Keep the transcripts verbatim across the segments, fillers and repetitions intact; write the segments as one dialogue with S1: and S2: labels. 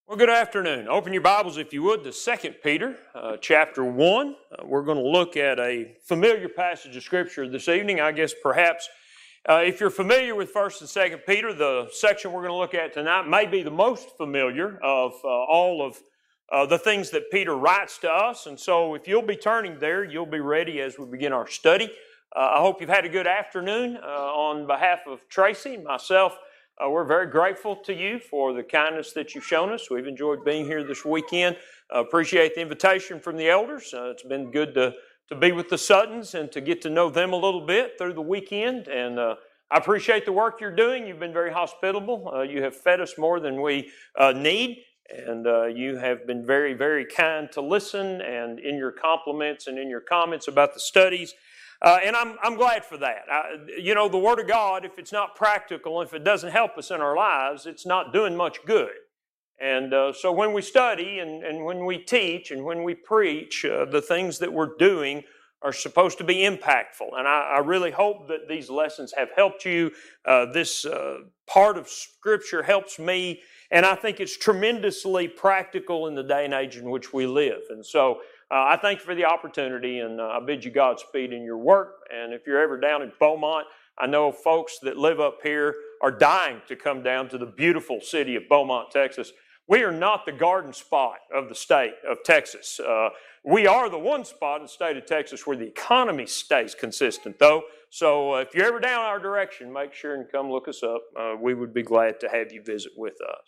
S1: Well, good afternoon. Open your Bibles, if you would, to Second Peter, uh, chapter one. Uh, we're going to look at a familiar passage of Scripture this evening. I guess perhaps uh, if you're familiar with First and Second Peter, the section we're going to look at tonight may be the most familiar of uh, all of uh, the things that Peter writes to us. And so if you'll be turning there, you'll be ready as we begin our study. Uh, I hope you've had a good afternoon. Uh, on behalf of Tracy and myself, Uh, we're very grateful to you for the kindness that you've shown us. We've enjoyed being here this weekend. Uh, appreciate the invitation from the elders. Uh, it's been good to, to be with the Suttons and to get to know them a little bit through the weekend. And uh, I appreciate the work you're doing. You've been very hospitable. Uh, you have fed us more than we uh, need. And uh, you have been very, very kind to listen, and in your compliments and in your comments about the studies. Uh, and I'm, I'm glad for that. I, you know, the Word of God, if it's not practical, if it doesn't help us in our lives, it's not doing much good. And uh, so when we study and, and when we teach and when we preach, uh, the things that we're doing are supposed to be impactful. And I, I really hope that these lessons have helped you. Uh, this uh, part of Scripture helps me, and I think it's tremendously practical in the day and age in which we live. And so Uh, I thank you for the opportunity, and uh, I bid you Godspeed in your work. And if you're ever down in Beaumont, I know folks that live up here are dying to come down to the beautiful city of Beaumont, Texas. We are not the garden spot of the state of Texas. Uh, we are the one spot in the state of Texas where the economy stays consistent, though. So uh, if you're ever down our direction, make sure and come look us up. Uh, we would be glad to have you visit with us.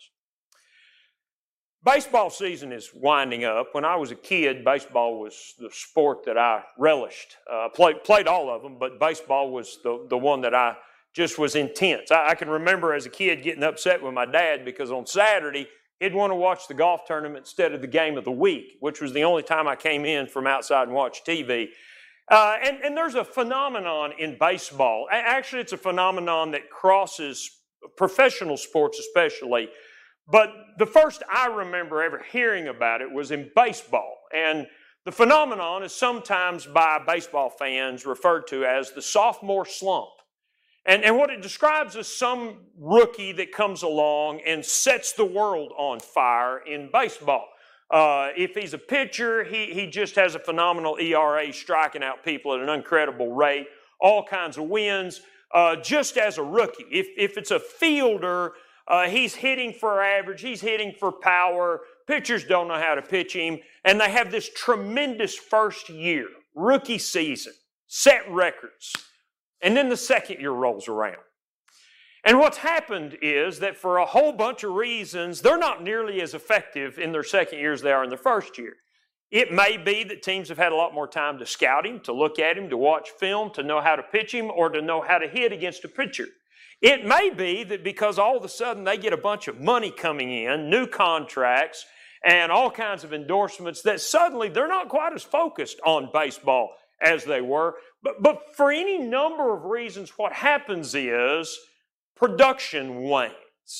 S1: Baseball season is winding up. When I was a kid, baseball was the sport that I relished. I uh, played, played all of them, but baseball was the, the one that I just was intense. I, I can remember as a kid getting upset with my dad because on Saturday, he'd want to watch the golf tournament instead of the game of the week, which was the only time I came in from outside and watched T V. Uh, and, and there's a phenomenon in baseball. Actually, it's a phenomenon that crosses professional sports especially. But the first I remember ever hearing about it was in baseball. And the phenomenon is sometimes by baseball fans referred to as the sophomore slump. And, and what it describes is some rookie that comes along and sets the world on fire in baseball. Uh, if he's a pitcher, he, he just has a phenomenal E R A, striking out people at an incredible rate, all kinds of wins, uh, just as a rookie. If, if it's a fielder, Uh, he's hitting for average, he's hitting for power, pitchers don't know how to pitch him, and they have this tremendous first year, rookie season, set records, and then the second year rolls around. And what's happened is that for a whole bunch of reasons, they're not nearly as effective in their second year as they are in their first year. It may be that teams have had a lot more time to scout him, to look at him, to watch film, to know how to pitch him, or to know how to hit against a pitcher. It may be that because all of a sudden they get a bunch of money coming in, new contracts, and all kinds of endorsements, that suddenly they're not quite as focused on baseball as they were. But, but for any number of reasons, what happens is production wanes.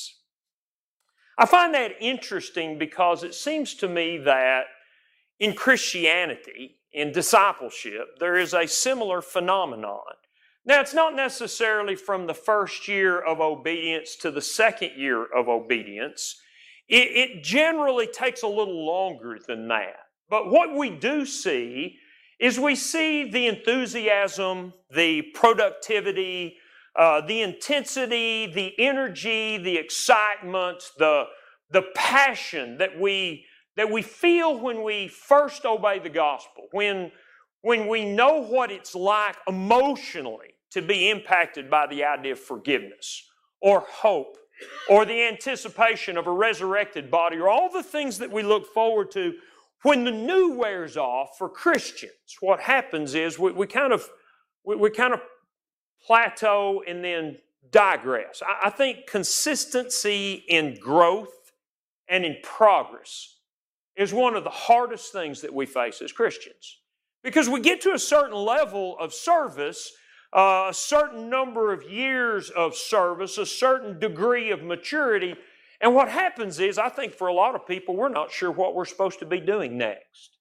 S1: I find that interesting because it seems to me that in Christianity, in discipleship, there is a similar phenomenon. Now, it's not necessarily from the first year of obedience to the second year of obedience. It, it generally takes a little longer than that. But what we do see is we see the enthusiasm, the productivity, uh, the intensity, the energy, the excitement, the, the passion that we, that we feel when we first obey the gospel, when, when we know what it's like emotionally to be impacted by the idea of forgiveness or hope or the anticipation of a resurrected body or all the things that we look forward to. When the new wears off for Christians, what happens is we, we kind of we, we kind of plateau and then digress. I, I think consistency in growth and in progress is one of the hardest things that we face as Christians. Because we get to a certain level of service, Uh, a certain number of years of service, a certain degree of maturity. And what happens is, I think for a lot of people, we're not sure what we're supposed to be doing next.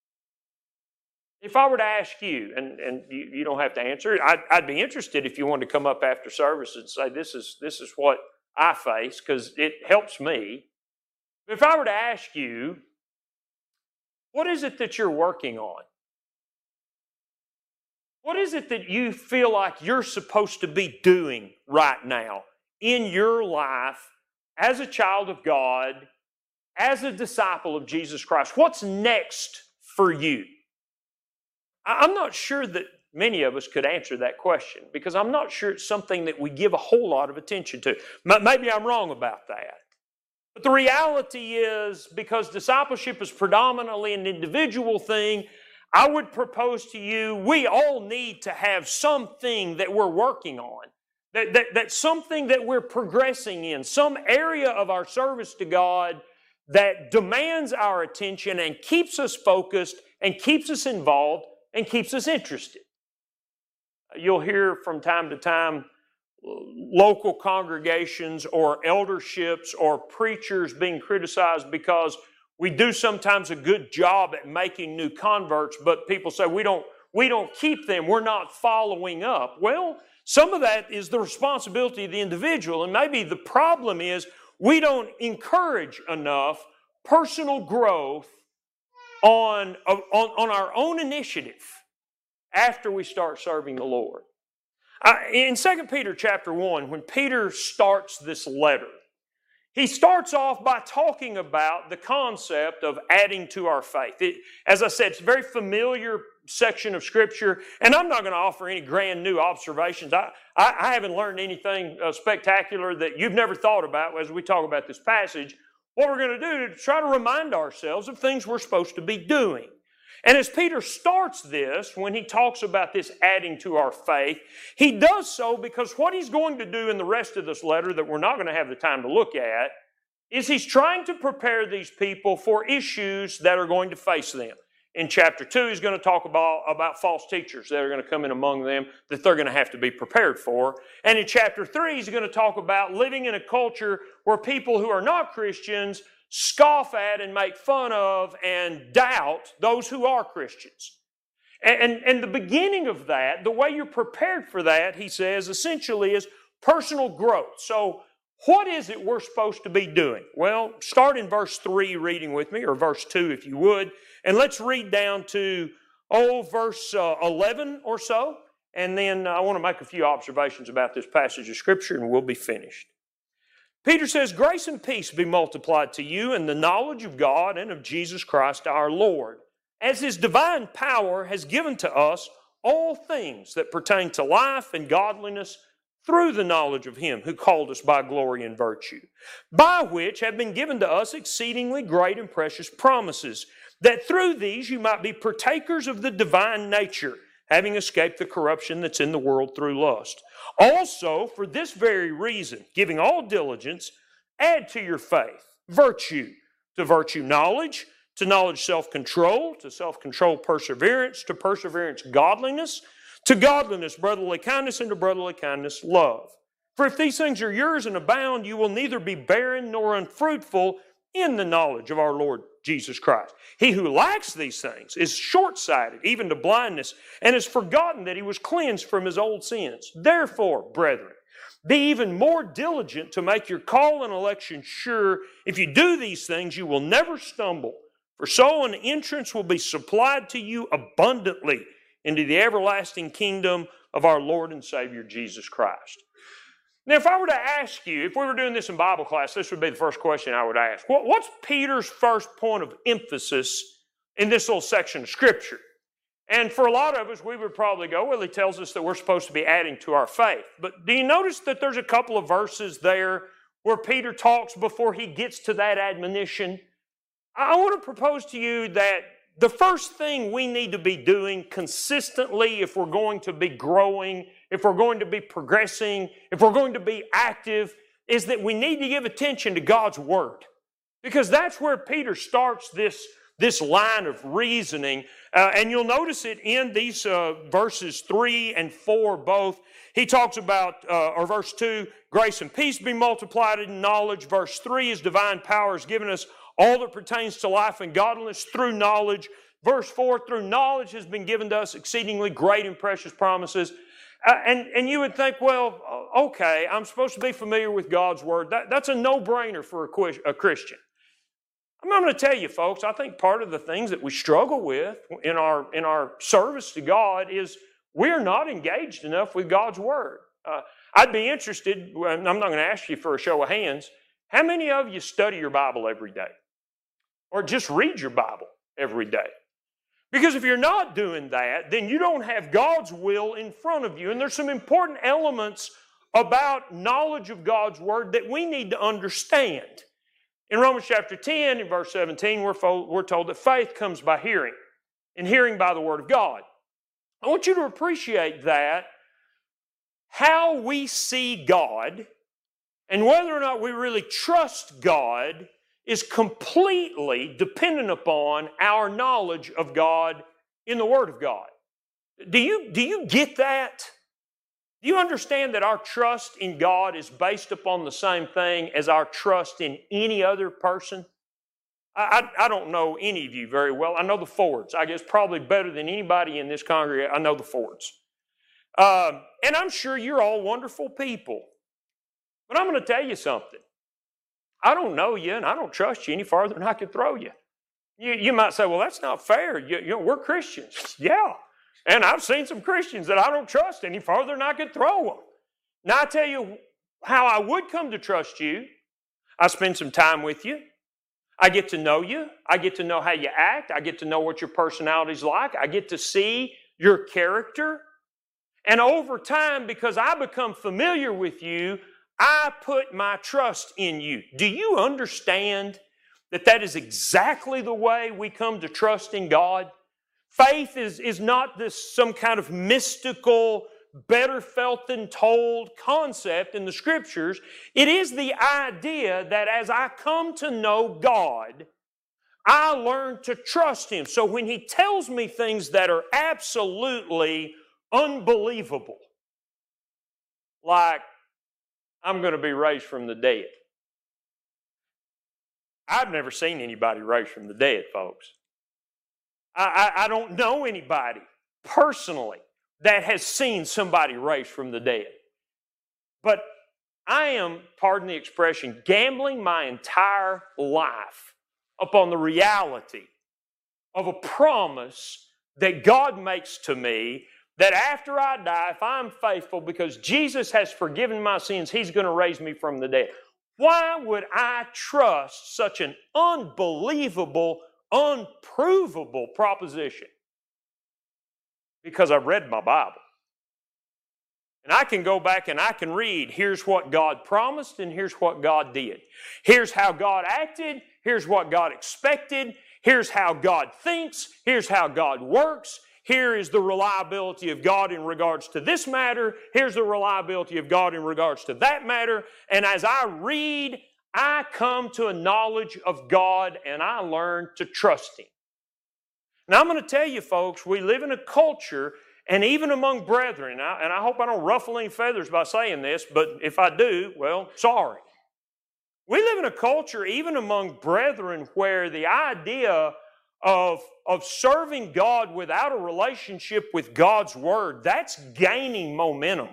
S1: If I were to ask you, and, and you, you don't have to answer it, I'd, I'd be interested if you wanted to come up after service and say, this is, this is what I face, because it helps me. If I were to ask you, what is it that you're working on? What is it that you feel like you're supposed to be doing right now in your life as a child of God, as a disciple of Jesus Christ? What's next for you? I'm not sure that many of us could answer that question because I'm not sure it's something that we give a whole lot of attention to. Maybe I'm wrong about that. But the reality is, because discipleship is predominantly an individual thing, I would propose to you, we all need to have something that we're working on, that, that, that something that we're progressing in, some area of our service to God that demands our attention and keeps us focused and keeps us involved and keeps us interested. You'll hear from time to time local congregations or elderships or preachers being criticized because we do sometimes a good job at making new converts, but people say we don't, we don't keep them, we're not following up. Well, some of that is the responsibility of the individual, and maybe the problem is we don't encourage enough personal growth on, on, on our own initiative after we start serving the Lord. Uh, in Second Peter chapter one, when Peter starts this letter, he starts off by talking about the concept of adding to our faith. It, as I said, it's a very familiar section of Scripture, and I'm not going to offer any grand new observations. I, I, I haven't learned anything uh, spectacular that you've never thought about as we talk about this passage. What we're going to do is try to remind ourselves of things we're supposed to be doing. And as Peter starts this, when he talks about this adding to our faith, he does so because what he's going to do in the rest of this letter that we're not going to have the time to look at is he's trying to prepare these people for issues that are going to face them. In chapter two, he's going to talk about, about false teachers that are going to come in among them that they're going to have to be prepared for. And in chapter three, he's going to talk about living in a culture where people who are not Christians scoff at and make fun of and doubt those who are Christians. And, and, and the beginning of that, the way you're prepared for that, he says, essentially is personal growth. So what is it we're supposed to be doing? Well, start in verse three reading with me, or verse two if you would, and let's read down to, oh, verse uh, eleven or so, and then I want to make a few observations about this passage of Scripture and we'll be finished. Peter says, grace and peace be multiplied to you in the knowledge of God and of Jesus Christ our Lord, as His divine power has given to us all things that pertain to life and godliness through the knowledge of Him who called us by glory and virtue, by which have been given to us exceedingly great and precious promises, that through these you might be partakers of the divine nature, having escaped the corruption that's in the world through lust. Also, for this very reason, giving all diligence, add to your faith virtue, to virtue knowledge, to knowledge self-control, to self-control perseverance, to perseverance godliness, to godliness brotherly kindness, and to brotherly kindness love. For if these things are yours and abound, you will neither be barren nor unfruitful in the knowledge of our Lord Jesus Christ. He who lacks these things is short-sighted, even to blindness, and has forgotten that he was cleansed from his old sins. Therefore, brethren, be even more diligent to make your call and election sure. If you do these things, you will never stumble. For so an entrance will be supplied to you abundantly into the everlasting kingdom of our Lord and Savior Jesus Christ. Now, if I were to ask you, if we were doing this in Bible class, this would be the first question I would ask. What, what's Peter's first point of emphasis in this little section of Scripture? And for a lot of us, we would probably go, well, he tells us that we're supposed to be adding to our faith. But do you notice that there's a couple of verses there where Peter talks before he gets to that admonition? I want to propose to you that the first thing we need to be doing consistently if we're going to be growing, if we're going to be progressing, if we're going to be active, is that we need to give attention to God's Word. Because that's where Peter starts this, this line of reasoning. Uh, and you'll notice it in these uh, verses three and four both. He talks about, uh, or verse two, grace and peace be multiplied in knowledge. Verse three is divine power has given us all that pertains to life and godliness through knowledge. Verse four, through knowledge has been given to us exceedingly great and precious promises. Uh, and, and you would think, well, okay, I'm supposed to be familiar with God's Word. That, that's a no-brainer for a, a Christian. I'm going to tell you, folks, I think part of the things that we struggle with in our, in our service to God is we're not engaged enough with God's Word. Uh, I'd be interested, I'm not going to ask you for a show of hands, how many of you study your Bible every day? Or just read your Bible every day? Because if you're not doing that, then you don't have God's will in front of you. And there's some important elements about knowledge of God's Word that we need to understand. In Romans chapter ten, in verse seventeen, we're, we're told that faith comes by hearing, and hearing by the Word of God. I want you to appreciate that how we see God and whether or not we really trust God is completely dependent upon our knowledge of God in the Word of God. Do you, do you get that? Do you understand that our trust in God is based upon the same thing as our trust in any other person? I, I, I don't know any of you very well. I know the Fords. I guess probably better than anybody in this congregation. I know the Fords. Um, and I'm sure you're all wonderful people. But I'm going to tell you something. I don't know you and I don't trust you any farther than I could throw you. You, you might say, well, that's not fair. You, you know, we're Christians. Yeah. And I've seen some Christians that I don't trust any farther than I could throw them. Now, I tell you how I would come to trust you. I spend some time with you. I get to know you. I get to know how you act. I get to know what your personality's like. I get to see your character. And over time, because I become familiar with you, I put my trust in you. Do you understand that that is exactly the way we come to trust in God? Faith is, is not this some kind of mystical, better felt than told concept in the Scriptures. It is the idea that as I come to know God, I learn to trust Him. So when He tells me things that are absolutely unbelievable, like, I'm going to be raised from the dead. I've never seen anybody raised from the dead, folks. I, I, I don't know anybody personally that has seen somebody raised from the dead. But I am, pardon the expression, gambling my entire life upon the reality of a promise that God makes to me that after I die, if I'm faithful, because Jesus has forgiven my sins, He's going to raise me from the dead. Why would I trust such an unbelievable, unprovable proposition? Because I've read my Bible. And I can go back and I can read, here's what God promised and here's what God did. Here's how God acted, here's what God expected, here's how God thinks, here's how God works. Here is the reliability of God in regards to this matter. Here's the reliability of God in regards to that matter. And as I read, I come to a knowledge of God and I learn to trust Him. Now I'm going to tell you folks, we live in a culture, and even among brethren, and I, and I hope I don't ruffle any feathers by saying this, but if I do, well, sorry. We live in a culture, even among brethren, where the idea Of, of serving God without a relationship with God's Word, that's gaining momentum.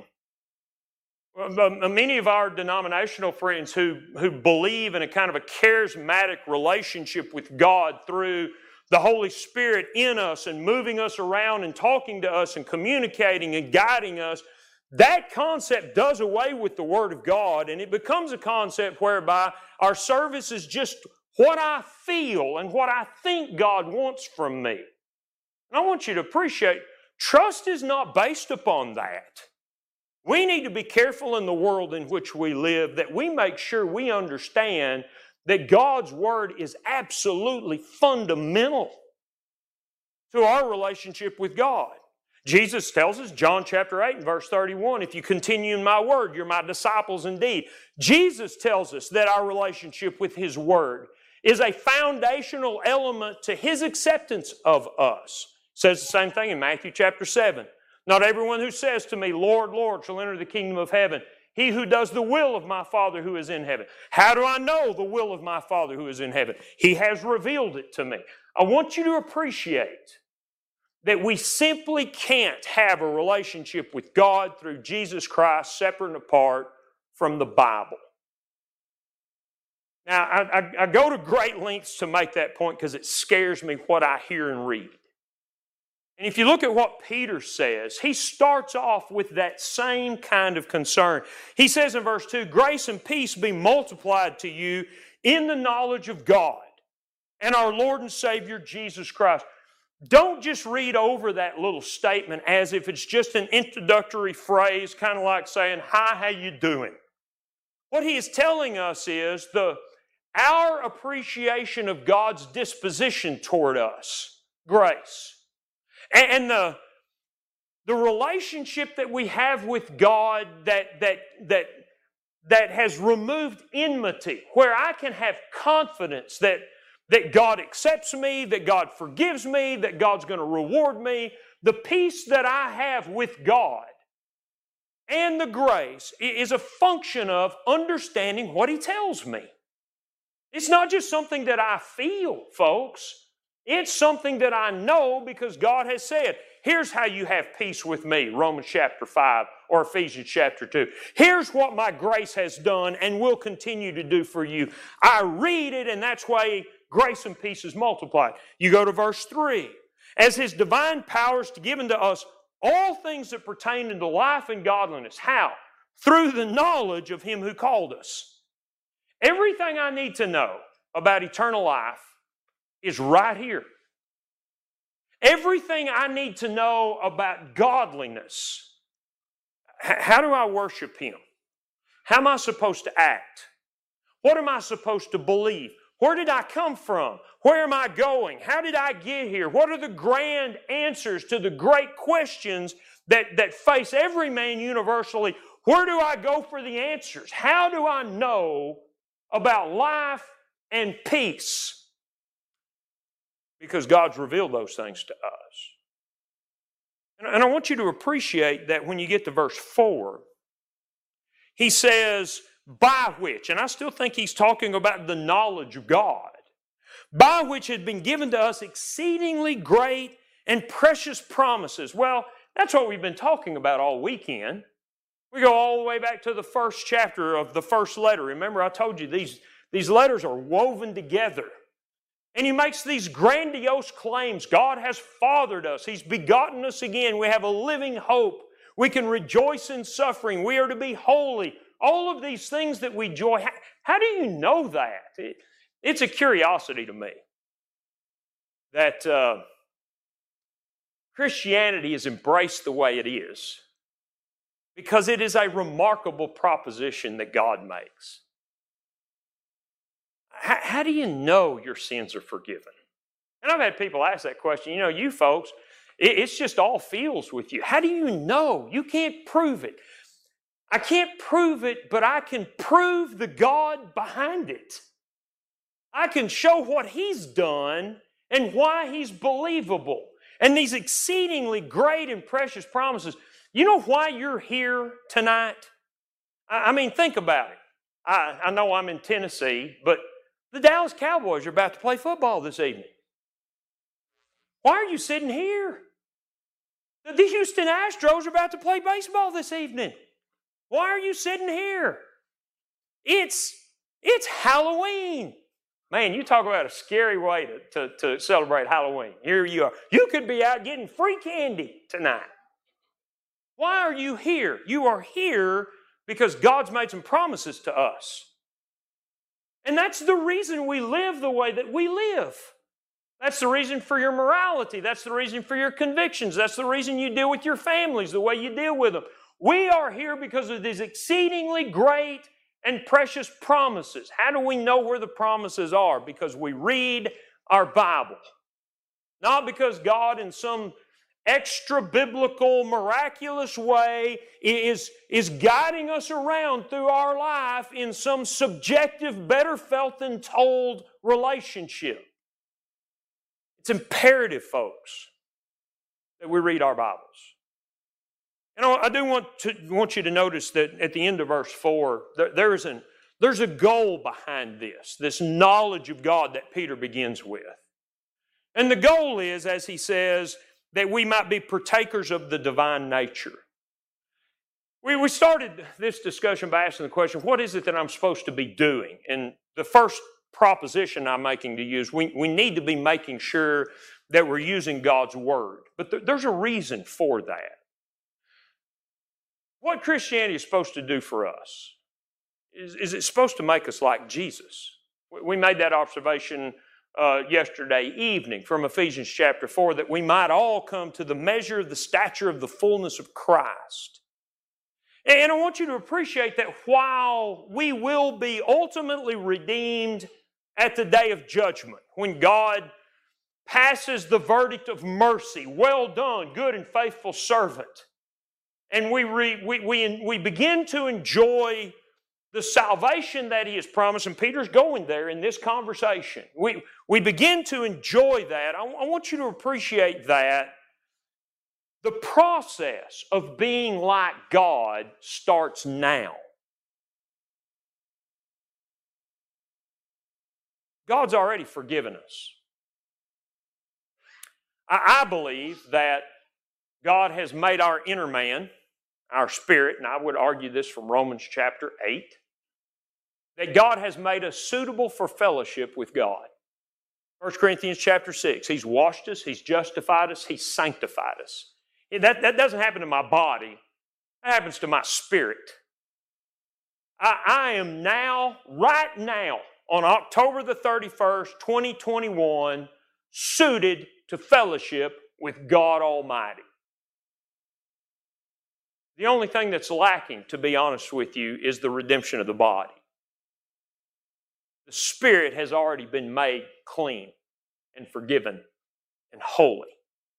S1: Many of our denominational friends who, who believe in a kind of a charismatic relationship with God through the Holy Spirit in us and moving us around and talking to us and communicating and guiding us, that concept does away with the Word of God, and it becomes a concept whereby our service is just what I feel and what I think God wants from me. And I want you to appreciate, trust is not based upon that. We need to be careful in the world in which we live that we make sure we understand that God's Word is absolutely fundamental to our relationship with God. Jesus tells us, John chapter eight and verse thirty-one, if you continue in my word, you're my disciples indeed. Jesus tells us that our relationship with His Word is a foundational element to His acceptance of us. It says the same thing in Matthew chapter seven. Not everyone who says to me, Lord, Lord, shall enter the kingdom of heaven. He who does the will of my Father who is in heaven. How do I know the will of my Father who is in heaven? He has revealed it to me. I want you to appreciate that we simply can't have a relationship with God through Jesus Christ separate and apart from the Bible. Now, I, I, I go to great lengths to make that point because it scares me what I hear and read. And if you look at what Peter says, he starts off with that same kind of concern. He says in verse two, grace and peace be multiplied to you in the knowledge of God and our Lord and Savior Jesus Christ. Don't just read over that little statement as if it's just an introductory phrase, kind of like saying, hi, how you doing? What he is telling us is the, our appreciation of God's disposition toward us, grace, and the, the relationship that we have with God that, that, that, that has removed enmity, where I can have confidence that that God accepts me, that God forgives me, that God's going to reward me. The peace that I have with God and the grace is a function of understanding what He tells me. It's not just something that I feel, folks. It's something that I know because God has said, here's how you have peace with me, Romans chapter five or Ephesians chapter two. Here's what my grace has done and will continue to do for you. I read it, and that's why grace and peace is multiplied. You go to verse three. As His divine powers to give unto us all things that pertain unto life and godliness. How? Through the knowledge of Him who called us. Everything I need to know about eternal life is right here. Everything I need to know about godliness. How do I worship Him? How am I supposed to act? What am I supposed to believe? Where did I come from? Where am I going? How did I get here? What are the grand answers to the great questions that, that face every man universally? Where do I go for the answers? How do I know about life and peace? Because God's revealed those things to us. And I want you to appreciate that when you get to verse four, He says, by which, and I still think He's talking about the knowledge of God, by which had been given to us exceedingly great and precious promises. Well, that's what we've been talking about all weekend. We go all the way back to the first chapter of the first letter. Remember, I told you these, these letters are woven together. And he makes these grandiose claims. God has fathered us. He's begotten us again. We have a living hope. We can rejoice in suffering. We are to be holy. All of these things that we enjoy. How, how do you know that? It, it's a curiosity to me that uh, Christianity is embraced the way it is because it is a remarkable proposition that God makes. How, how do you know your sins are forgiven? And I've had people ask that question. You know, you folks, it, it's just all feels with you. How do you know? You can't prove it. I can't prove it, but I can prove the God behind it. I can show what He's done and why He's believable. And these exceedingly great and precious promises. You know why you're here tonight? I, I mean, think about it. I, I know I'm in Tennessee, but the Dallas Cowboys are about to play football this evening. Why are you sitting here? The Houston Astros are about to play baseball this evening. Why are you sitting here? It's, it's Halloween. Man, you talk about a scary way to, to, to celebrate Halloween. Here you are. You could be out getting free candy tonight. Why are you here? You are here because God's made some promises to us. And that's the reason we live the way that we live. That's the reason for your morality. That's the reason for your convictions. That's the reason you deal with your families the way you deal with them. We are here because of these exceedingly great and precious promises. How do we know where the promises are? Because we read our Bible. Not because God in some extra biblical, miraculous way is, is guiding us around through our life in some subjective, better felt than told relationship. It's imperative, folks, that we read our Bibles. And I do want to want you to notice that at the end of verse four, there, there is an, there's a goal behind this, this knowledge of God that Peter begins with. And the goal is, as he says, that we might be partakers of the divine nature. We, we started this discussion by asking the question, what is it that I'm supposed to be doing? And the first proposition I'm making to you is we, we need to be making sure that we're using God's Word. But th- there's a reason for that. What Christianity is supposed to do for us is, is it's supposed to make us like Jesus. We made that observation uh, yesterday evening from Ephesians chapter four, that we might all come to the measure of the stature of the fullness of Christ. And I want you to appreciate that while we will be ultimately redeemed at the day of judgment, when God passes the verdict of mercy, well done, good and faithful servant, and we, re, we, we, we begin to enjoy the salvation that He has promised, and Peter's going there in this conversation. We, we begin to enjoy that. I, I want you to appreciate that. The process of being like God starts now. God's already forgiven us. I, I believe that God has made our inner man, our spirit, and I would argue this from Romans chapter eight, that God has made us suitable for fellowship with God. First Corinthians chapter six, He's washed us, He's justified us, He's sanctified us. That, that doesn't happen to my body. That happens to my spirit. I, I am now, right now, on October the thirty-first, twenty twenty-one, suited to fellowship with God Almighty. The only thing that's lacking, to be honest with you, is the redemption of the body. The spirit has already been made clean and forgiven and holy.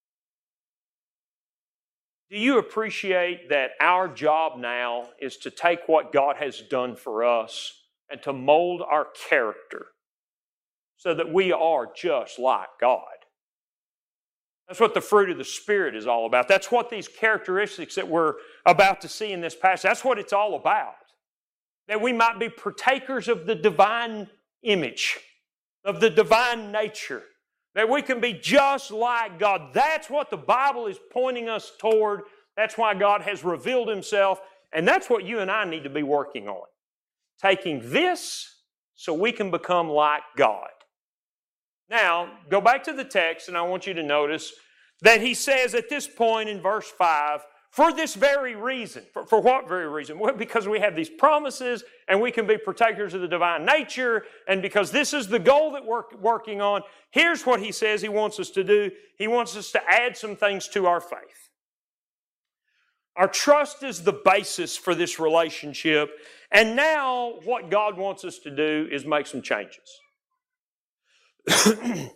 S1: Do you appreciate that our job now is to take what God has done for us and to mold our character so that we are just like God? That's what the fruit of the Spirit is all about. That's what these characteristics that we're about to see in this passage, that's what it's all about. That we might be partakers of the divine image, of the divine nature. That we can be just like God. That's what the Bible is pointing us toward. That's why God has revealed Himself. And that's what you and I need to be working on. Taking this so we can become like God. Now, go back to the text and I want you to notice that he says at this point in verse five, for this very reason. For, for what very reason? Well, because we have these promises and we can be partakers of the divine nature, and because this is the goal that we're working on, here's what he says he wants us to do. He wants us to add some things to our faith. Our trust is the basis for this relationship, and now what God wants us to do is make some changes. it,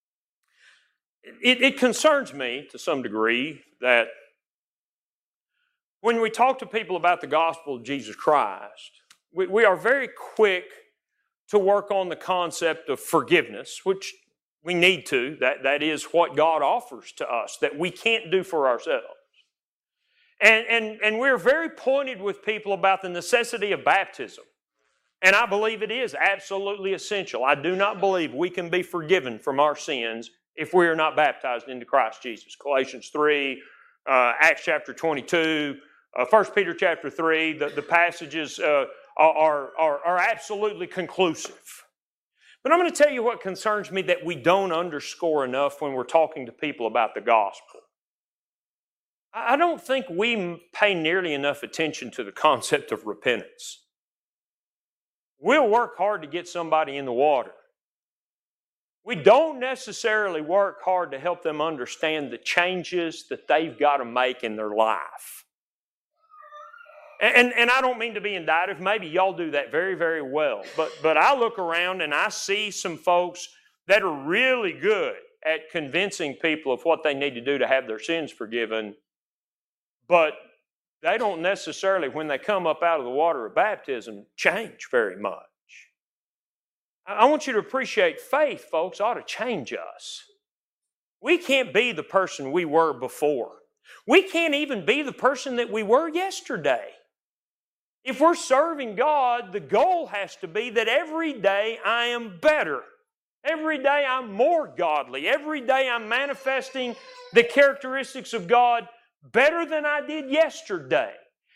S1: it concerns me to some degree that when we talk to people about the gospel of Jesus Christ, we, we are very quick to work on the concept of forgiveness, which we need to. That, that is what God offers to us, that we can't do for ourselves. And, and, and we're very pointed with people about the necessity of baptism. And I believe it is absolutely essential. I do not believe we can be forgiven from our sins if we are not baptized into Christ Jesus. Galatians three, uh, Acts chapter twenty-two, Uh, First Peter chapter three, the, the passages uh, are, are, are absolutely conclusive. But I'm going to tell you what concerns me that we don't underscore enough when we're talking to people about the gospel. I don't think we pay nearly enough attention to the concept of repentance. We'll work hard to get somebody in the water. We don't necessarily work hard to help them understand the changes that they've got to make in their life. And, and I don't mean to be indictive. Maybe y'all do that very, very well. But, but I look around and I see some folks that are really good at convincing people of what they need to do to have their sins forgiven. But they don't necessarily, when they come up out of the water of baptism, change very much. I want you to appreciate faith, folks, ought to change us. We can't be the person we were before. We can't even be the person that we were yesterday. If we're serving God, the goal has to be that every day I am better. Every day I'm more godly. Every day I'm manifesting the characteristics of God better than I did yesterday.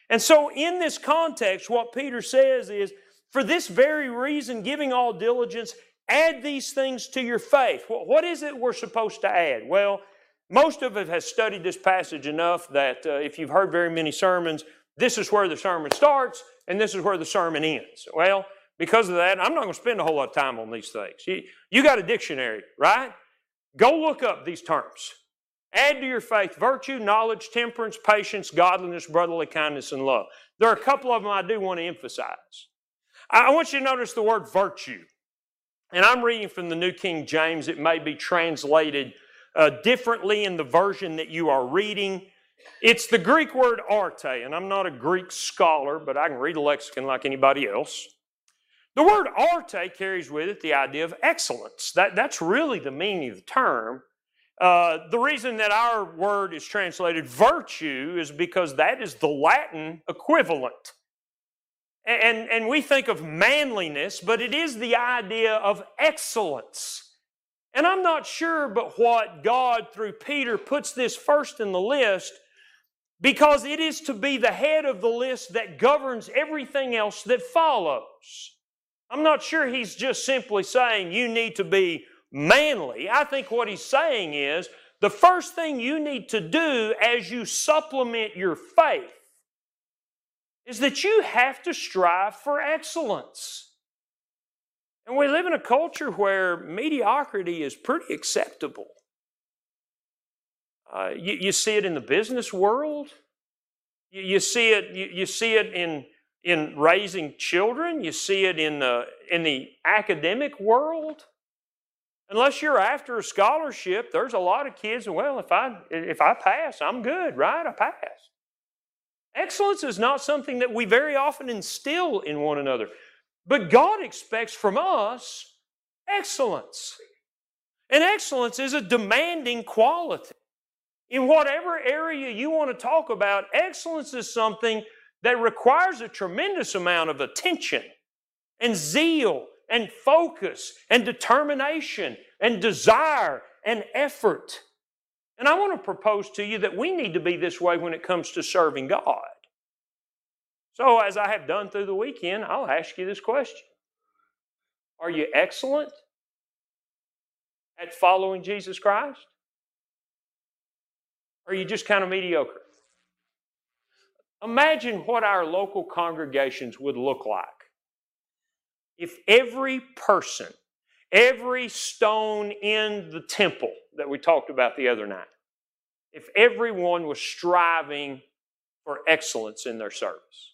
S1: And so in this context, what Peter says is, for this very reason, giving all diligence, add these things to your faith. What is it we're supposed to add? Well, most of us have studied this passage enough that uh, if you've heard very many sermons, this is where the sermon starts and this is where the sermon ends. Well, because of that, I'm not going to spend a whole lot of time on these things. You, you got a dictionary, right? Go look up these terms. Add to your faith virtue, knowledge, temperance, patience, godliness, brotherly kindness, and love. There are a couple of them I do want to emphasize. I want you to notice the word virtue. And I'm reading from the New King James. It may be translated uh, differently in the version that you are reading. It's the Greek word arte, and I'm not a Greek scholar, but I can read a lexicon like anybody else. The word arte carries with it the idea of excellence. That, that's really the meaning of the term. Uh, the reason that our word is translated virtue is because that is the Latin equivalent. And, and we think of manliness, but it is the idea of excellence. And I'm not sure but what God, through Peter, puts this first in the list because it is to be the head of the list that governs everything else that follows. I'm not sure he's just simply saying you need to be manly. I think what he's saying is the first thing you need to do as you supplement your faith is that you have to strive for excellence. And we live in a culture where mediocrity is pretty acceptable. Uh, you, you see it in the business world. You, you see it. You, you see it in in raising children. You see it in the in the academic world. Unless you're after a scholarship, there's a lot of kids. And well, if I if I pass, I'm good, right? I pass. Excellence is not something that we very often instill in one another. But God expects from us excellence. And excellence is a demanding quality. In whatever area you want to talk about, excellence is something that requires a tremendous amount of attention and zeal and focus and determination and desire and effort. And I want to propose to you that we need to be this way when it comes to serving God. So as I have done through the weekend, I'll ask you this question. Are you excellent at following Jesus Christ? Or are you just kind of mediocre? Imagine what our local congregations would look like if every person, every stone in the temple that we talked about the other night, if everyone was striving for excellence in their service.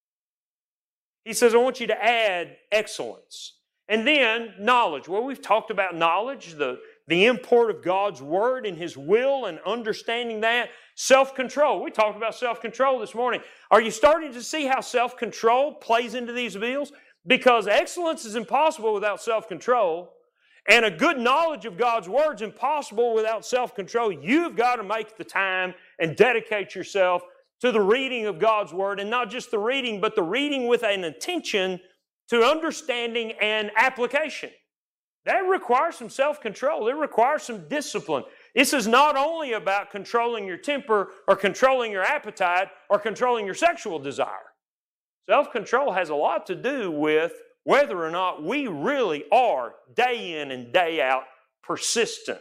S1: He says, I want you to add excellence. And then knowledge. Well, we've talked about knowledge, the, the import of God's Word and His will and understanding that. Self-control. We talked about self-control this morning. Are you starting to see how self-control plays into these bills? Because excellence is impossible without self-control. And a good knowledge of God's Word is impossible without self-control. You've got to make the time and dedicate yourself to the reading of God's Word. And not just the reading, but the reading with an attention to understanding and application. That requires some self-control. It requires some discipline. This is not only about controlling your temper or controlling your appetite or controlling your sexual desire. Self-control has a lot to do with whether or not we really are day in and day out persistent.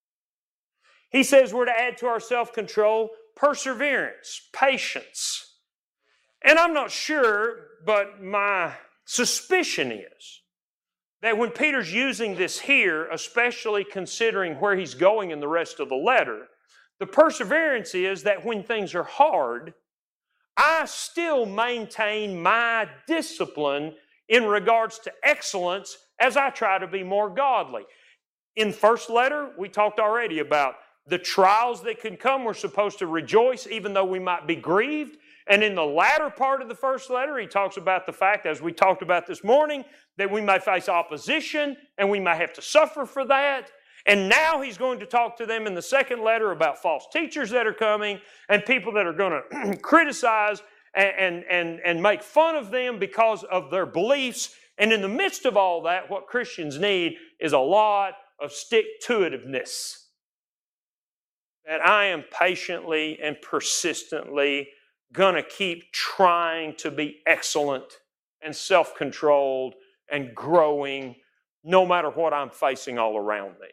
S1: He says we're to add to our self-control perseverance, patience. And I'm not sure, but my suspicion is that when Peter's using this here, especially considering where he's going in the rest of the letter, the perseverance is that when things are hard, I still maintain my discipline in regards to excellence as I try to be more godly. In first letter, we talked already about the trials that can come. We're supposed to rejoice even though we might be grieved. And in the latter part of the first letter, he talks about the fact, as we talked about this morning, that we may face opposition and we may have to suffer for that. And now he's going to talk to them in the second letter about false teachers that are coming and people that are going to criticize and, and, and, and make fun of them because of their beliefs. And in the midst of all that, what Christians need is a lot of stick-to-itiveness. That I am patiently and persistently going to keep trying to be excellent and self-controlled and growing no matter what I'm facing all around me.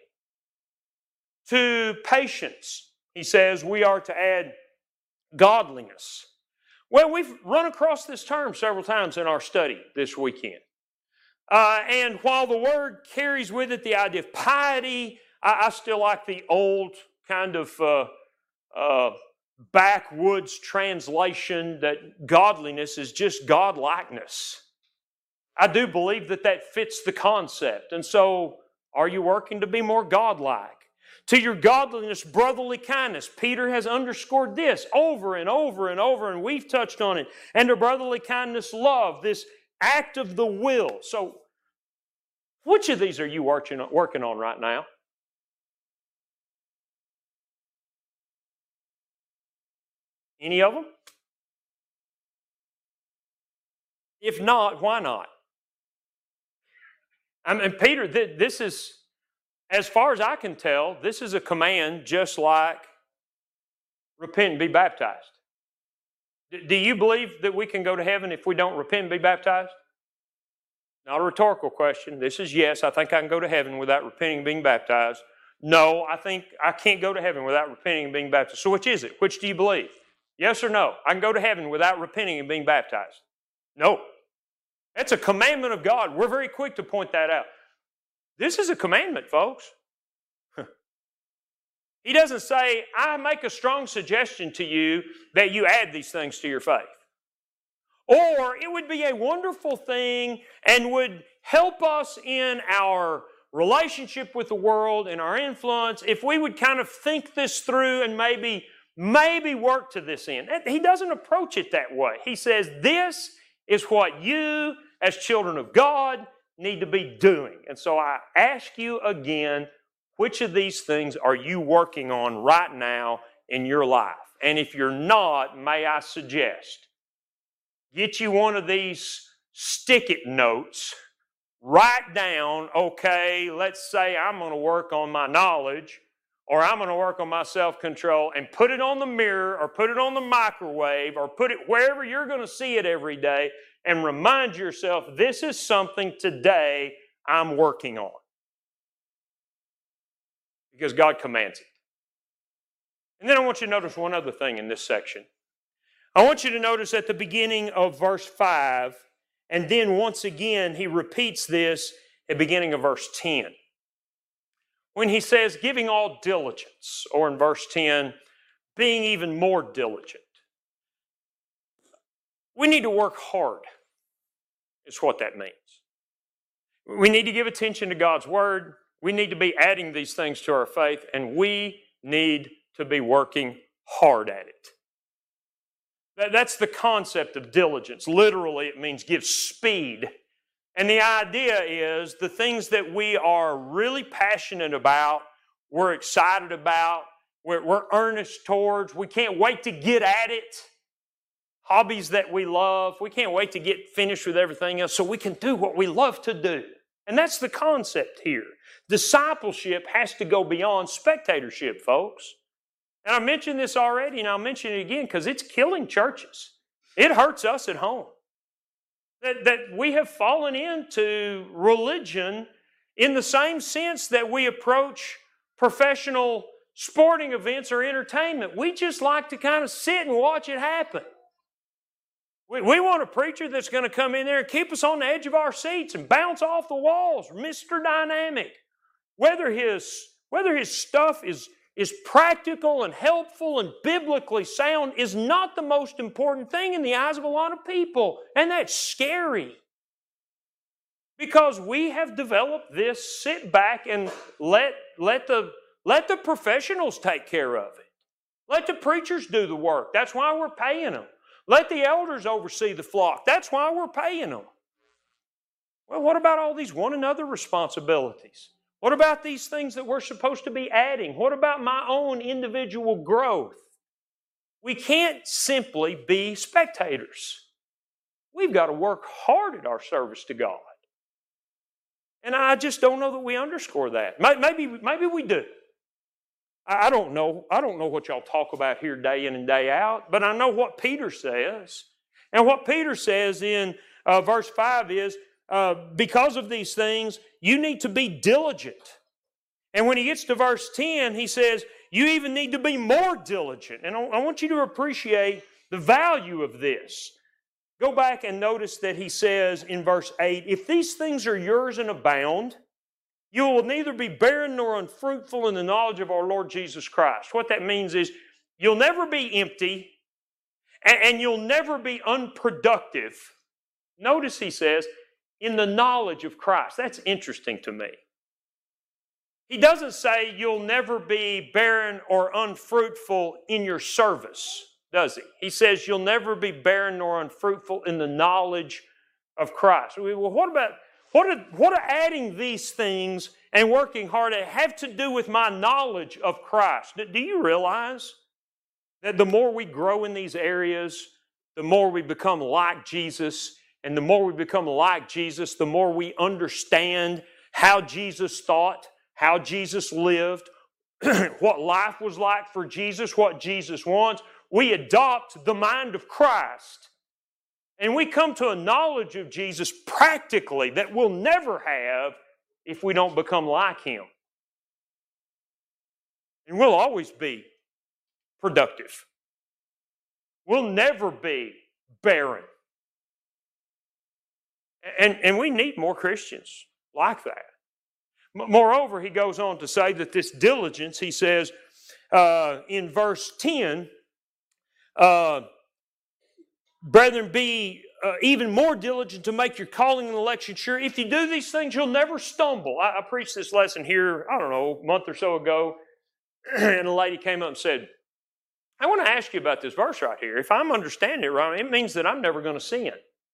S1: To patience, he says, we are to add godliness. Well, we've run across this term several times in our study this weekend. Uh, and while the word carries with it the idea of piety, I, I still like the old kind of uh, uh, backwoods translation that godliness is just godlikeness. I do believe that that fits the concept. And so, are you working to be more godlike? To your godliness, brotherly kindness. Peter has underscored this over and over and over, and we've touched on it. And to brotherly kindness, love, this act of the will. So, which of these are you working on right now? Any of them? If not, why not? I mean, Peter, this is, as far as I can tell, this is a command just like repent and be baptized. Do you believe that we can go to heaven if we don't repent and be baptized? Not a rhetorical question. This is yes, I think I can go to heaven without repenting and being baptized. No, I think I can't go to heaven without repenting and being baptized. So which is it? Which do you believe? Yes or no? I can go to heaven without repenting and being baptized. No. That's a commandment of God. We're very quick to point that out. This is a commandment, folks. He doesn't say, I make a strong suggestion to you that you add these things to your faith. Or it would be a wonderful thing and would help us in our relationship with the world and our influence if we would kind of think this through and maybe, maybe work to this end. He doesn't approach it that way. He says, this is what you as children of God need to be doing. And so I ask you again, which of these things are you working on right now in your life? And if you're not, may I suggest, get you one of these stick-it notes, write down, okay, let's say I'm going to work on my knowledge, or I'm going to work on my self-control, and put it on the mirror, or put it on the microwave, or put it wherever you're going to see it every day, and remind yourself, this is something today I'm working on. Because God commands it. And then I want you to notice one other thing in this section. I want you to notice at the beginning of verse five, and then once again he repeats this at the beginning of verse ten. When he says, giving all diligence, or in verse ten, being even more diligent. We need to work hard, is what that means. We need to give attention to God's Word. We need to be adding these things to our faith, and we need to be working hard at it. That's the concept of diligence. Literally, it means give speed. And the idea is the things that we are really passionate about, we're excited about, we're, we're earnest towards, we can't wait to get at it. Hobbies that we love, we can't wait to get finished with everything else so we can do what we love to do. And that's the concept here. Discipleship has to go beyond spectatorship, folks. And I mentioned this already, and I'll mention it again because it's killing churches. It hurts us at home. That, that we have fallen into religion in the same sense that we approach professional sporting events or entertainment. We just like to kind of sit and watch it happen. We, we want a preacher that's going to come in there and keep us on the edge of our seats and bounce off the walls, Mister Dynamic. Whether his, whether his stuff is, is practical and helpful and biblically sound is not the most important thing in the eyes of a lot of people. And that's scary. Because we have developed this sit back and let, let, the, let the professionals take care of it. Let the preachers do the work. That's why we're paying them. Let the elders oversee the flock. That's why we're paying them. Well, what about all these one another responsibilities? What about these things that we're supposed to be adding? What about my own individual growth? We can't simply be spectators. We've got to work hard at our service to God. And I just don't know that we underscore that. Maybe, maybe we do. I don't know. I don't know what y'all talk about here day in and day out, but I know what Peter says. And what Peter says in uh, verse five is, uh, because of these things, you need to be diligent. And when he gets to verse ten, he says, you even need to be more diligent. And I want you to appreciate the value of this. Go back and notice that he says in verse eight, if these things are yours and abound, you will neither be barren nor unfruitful in the knowledge of our Lord Jesus Christ. What that means is you'll never be empty and, and you'll never be unproductive. Notice he says, in the knowledge of Christ. That's interesting to me. He doesn't say you'll never be barren or unfruitful in your service, does he? He says you'll never be barren nor unfruitful in the knowledge of Christ. Well, what about what are, what are adding these things and working hard at have to do with my knowledge of Christ? Do you realize that the more we grow in these areas, the more we become like Jesus, and the more we become like Jesus, the more we understand how Jesus thought, how Jesus lived, what life was like for Jesus, what Jesus wants. We adopt the mind of Christ. And we come to a knowledge of Jesus practically that we'll never have if we don't become like Him. And we'll always be productive. We'll never be barren. And, and we need more Christians like that. Moreover, he goes on to say that this diligence, he says uh, in verse ten, uh, brethren, be uh, even more diligent to make your calling and election sure. If you do these things, you'll never stumble. I, I preached this lesson here, I don't know, a month or so ago, and a lady came up and said, I want to ask you about this verse right here. If I'm understanding it right, it means that I'm never going to sin.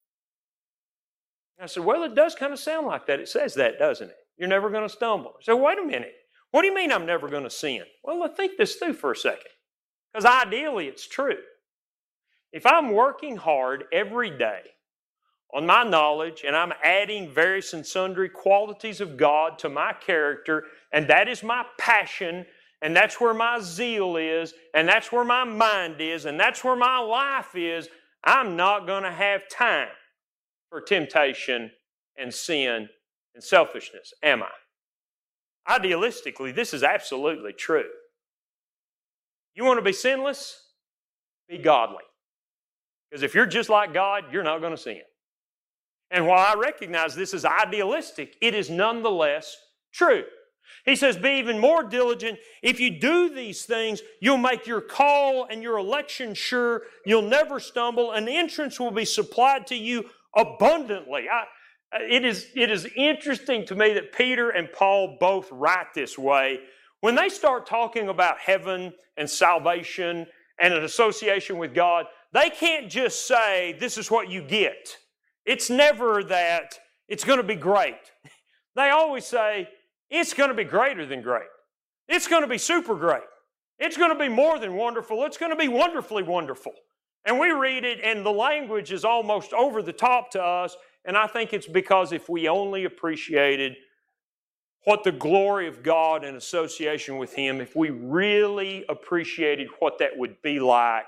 S1: I said, well, it does kind of sound like that. It says that, doesn't it? You're never going to stumble. I said, wait a minute. What do you mean I'm never going to sin? Well, let's think this through for a second. Because ideally, it's true. If I'm working hard every day on my knowledge and I'm adding various and sundry qualities of God to my character, and that is my passion, and that's where my zeal is, and that's where my mind is, and that's where my life is, I'm not going to have time for temptation and sin and selfishness, am I? Idealistically, this is absolutely true. You want to be sinless? Be godly. Because if you're just like God, you're not going to sin. And while I recognize this is idealistic, it is nonetheless true. He says, be even more diligent. If you do these things, you'll make your call and your election sure. You'll never stumble. An entrance will be supplied to you abundantly. I, it, is, it is interesting to me that Peter and Paul both write this way. When they start talking about heaven and salvation and an association with God, they can't just say, this is what you get. It's never that it's going to be great. They always say, it's going to be greater than great. It's going to be super great. It's going to be more than wonderful. It's going to be wonderfully wonderful. And we read it, and the language is almost over the top to us, and I think it's because if we only appreciated what the glory of God and association with Him, if we really appreciated what that would be like,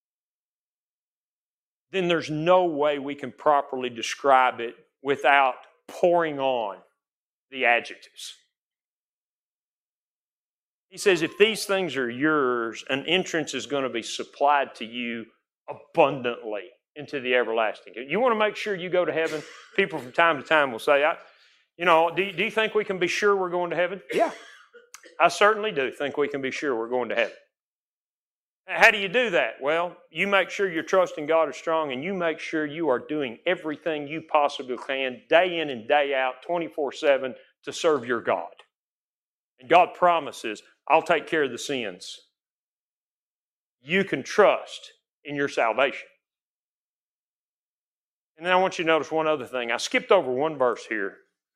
S1: then there's no way we can properly describe it without pouring on the adjectives. He says, if these things are yours, an entrance is going to be supplied to you abundantly into the everlasting. You want to make sure you go to heaven? People from time to time will say, I, you know, do, do you think we can be sure we're going to heaven? Yeah, I certainly do think we can be sure we're going to heaven. How do you do that? Well, you make sure your trust in God is strong, and you make sure you are doing everything you possibly can, day in and day out, twenty-four seven, to serve your God. And God promises, I'll take care of the sins. You can trust in your salvation. And then I want you to notice one other thing. I skipped over one verse here.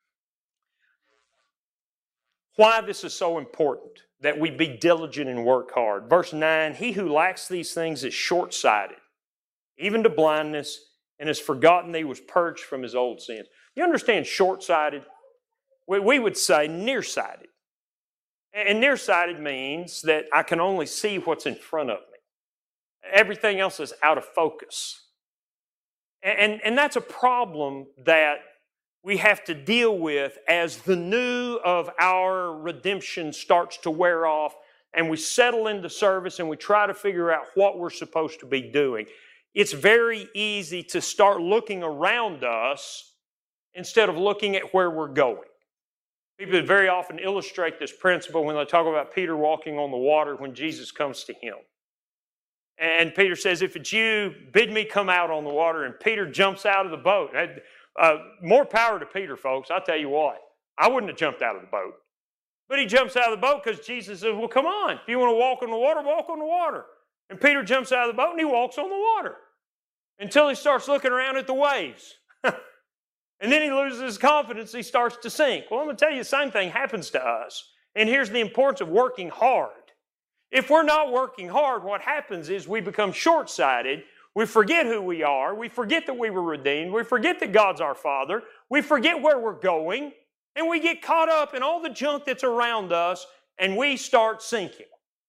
S1: Why this is so important that we be diligent and work hard. Verse nine, he who lacks these things is short-sighted, even to blindness, and has forgotten that he was purged from his old sins. You understand short-sighted? We, we would say nearsighted. And nearsighted means that I can only see what's in front of me. Everything else is out of focus. And, and that's a problem that we have to deal with as the new of our redemption starts to wear off and we settle into service and we try to figure out what we're supposed to be doing. It's very easy to start looking around us instead of looking at where we're going. People very often illustrate this principle when they talk about Peter walking on the water when Jesus comes to him. And Peter says, if it's you, bid me come out on the water. And Peter jumps out of the boat. Uh, more power to Peter, folks. I'll tell you what. I wouldn't have jumped out of the boat. But he jumps out of the boat because Jesus says, well, come on. If you want to walk on the water, walk on the water. And Peter jumps out of the boat and he walks on the water until he starts looking around at the waves. And then he loses his confidence. He starts to sink. Well, I'm going to tell you, the same thing happens to us. And here's the importance of working hard. If we're not working hard, what happens is we become short-sighted. We forget who we are. We forget that we were redeemed. We forget that God's our Father. We forget where we're going. And we get caught up in all the junk that's around us, and we start sinking.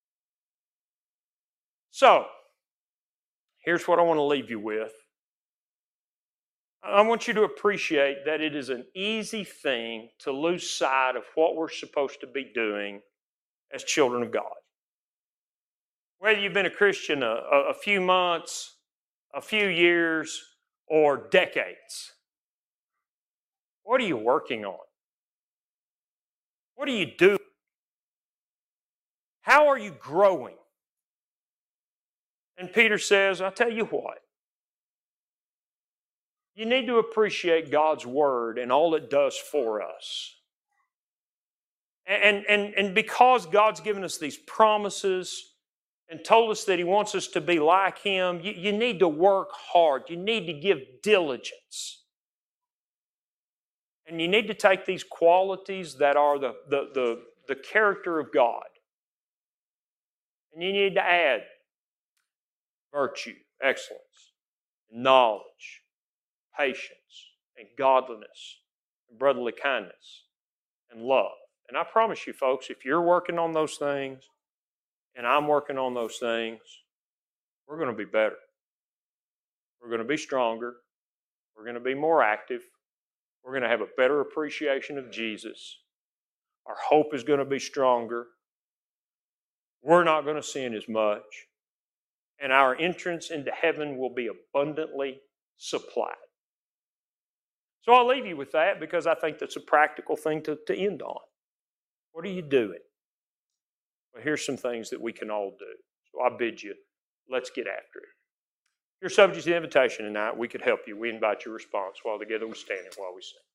S1: So, here's what I want to leave you with. I want you to appreciate that it is an easy thing to lose sight of what we're supposed to be doing as children of God. Whether you've been a Christian a, a few months, a few years, or decades, what are you working on? What are you doing? How are you growing? And Peter says, I'll tell you what. You need to appreciate God's Word and all it does for us. And, and, and because God's given us these promises and told us that He wants us to be like Him, you, you need to work hard. You need to give diligence. And you need to take these qualities that are the, the, the, the character of God. And you need to add virtue, excellence, knowledge, patience, and godliness, and brotherly kindness, and love. And I promise you, folks, if you're working on those things, and I'm working on those things, we're going to be better. We're going to be stronger. We're going to be more active. We're going to have a better appreciation of Jesus. Our hope is going to be stronger. We're not going to sin as much. And our entrance into heaven will be abundantly supplied. So I'll leave you with that because I think that's a practical thing to, to end on. What are you doing? Well, here's some things that we can all do. So I bid you, let's get after it. If you're subject to the invitation tonight, we could help you. We invite your response while together we stand and while we sing.